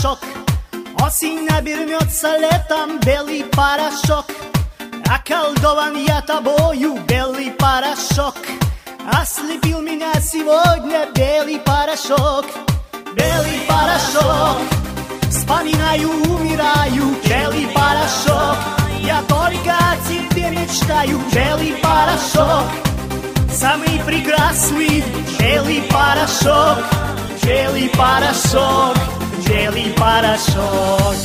порошок. Осень набернется летом белый порошок. Околдован я тобою, белый порошок. Ослепил меня сегодня белый порошок. Белый порошок. Вспоминаю, умираю, белый порошок. Я только о тебе мечтаю, белый порошок. Самый прекрасный белый порошок. Белый порошок, белый порошок.